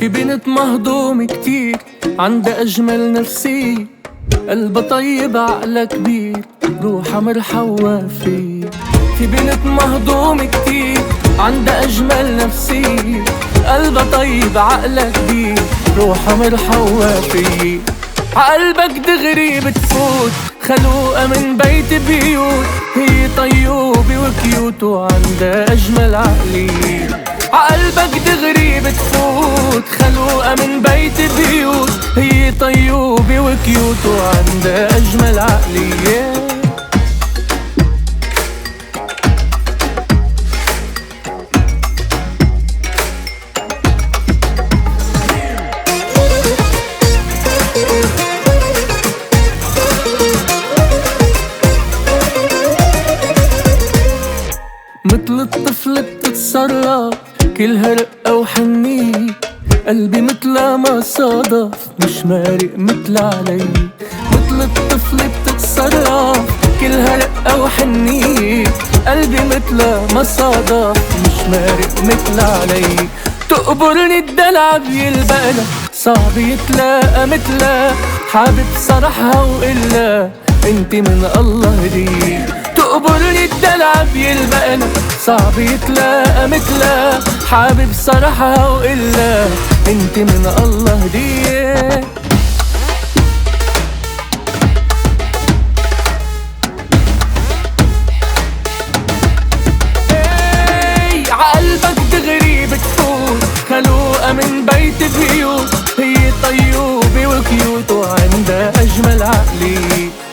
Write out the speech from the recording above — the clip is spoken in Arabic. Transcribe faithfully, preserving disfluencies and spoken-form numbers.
في بنت مهضومة كتير عندها أجمل نفسية، قلبها طيب عقلها كبير، روحها مرحة ووافية. في بنت مهضومة كتير عندها أجمل نفسية، قلبها طيب عقلها كبير، روحها مرحة ووافية. عقلبك دغري بتفوت خلوقة من بيت بيوت، هي طيوبة وكيوت وعندها أجمل عقلية. عقلبك دغري بتفوت خلوقة من بيت بيوت، هي طيوبة وكيوت وعندها أجمل عقلية. مثل الطفل بتتصرف كلها رقة وحنية، قلبي مثلها ما صادف مش مارق مثل علي. مثل الطفل بتتصرف كلها رقة وحنية، قلبي مثلها ما صادف مش مارق مثل علي. تقبرني الدلع بيلبقنا صعب يتلاقى مثلها، حابب صرحها وإلا انت من الله هدية. تقبرني الدلع بيلبقنا صعب يتلاقى مثلها، حابب صرحها وإلا انت من الله هدية. عقلبك دغري بتفوت خلوقة من بيت بيوت، هي طيوبة وكيوت وعندها أجمل عقلية.